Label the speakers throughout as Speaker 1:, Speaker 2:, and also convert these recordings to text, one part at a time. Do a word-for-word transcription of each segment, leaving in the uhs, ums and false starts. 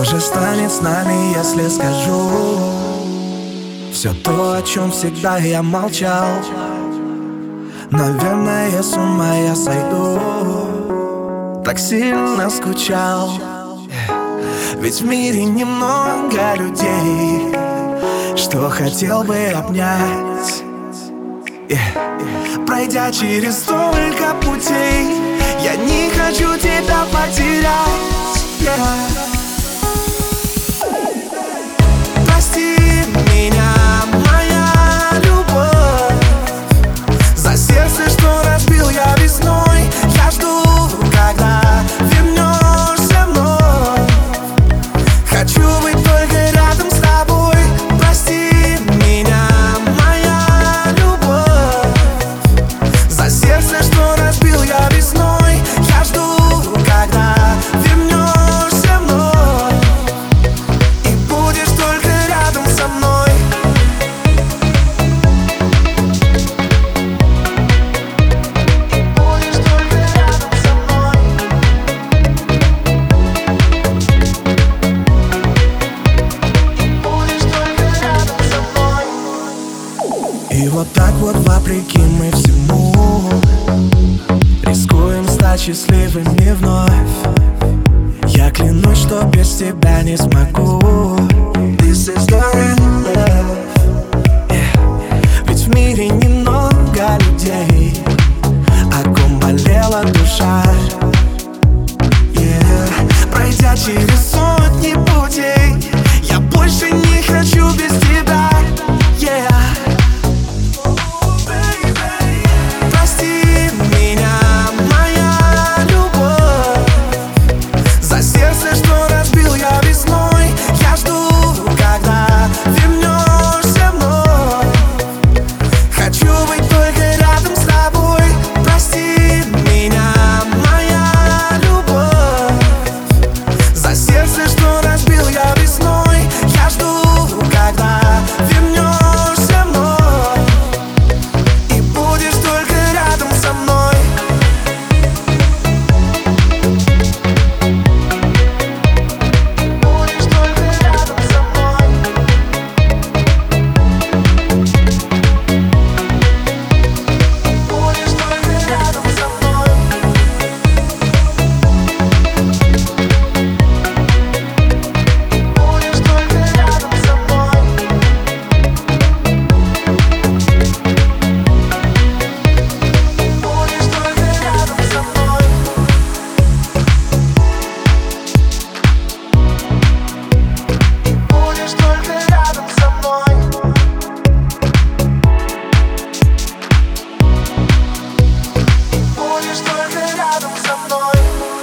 Speaker 1: Что же станет с нами, если скажу все то, о чем всегда я молчал? Наверное, с ума я сойду. Так сильно скучал. Ведь в мире немного людей, что хотел бы обнять. Пройдя через столько путей, я не хочу тебя потерять. Прости меня, моя любовь, за сердце, что разбил я весной. Я жду, когда вернешься вновь. Хочу быть только рядом с тобой. Прости меня, моя любовь, за сердце, что разбил я весной. Я жду, когда вернешься вновь, и будешь только рядом со мной. И будешь только рядом со мной. И будешь только рядом со мной. И вот так вот, вопреки мы всему, рискуем стать счастливыми вновь. Я клянусь, что без тебя не смогу. This is the real love. Yeah. Ведь в мире немного людей, о ком болела душа. Yeah. Пройдя через сотни путей, я больше не хочу без тебя. Yeah. Прости меня, моя любовь, за сердце, что разбил я весной. Я жду, когда вернешься вновь. Хочу быть только рядом с тобой. Прости меня, моя любовь, за сердце, что разбил я весной. Я жду, когда вернешься вновь, и будешь только рядом со мной. Будешь только рядом со мной. Будешь только рядом со мной. Будешь только рядом со мной. Будешь только рядом со мной. Будешь только рядом со мной. Будешь только рядом со мной.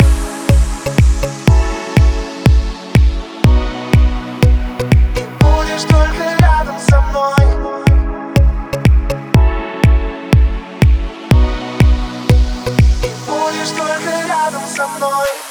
Speaker 1: Будешь только рядом со мной. Будешь только рядом со мной.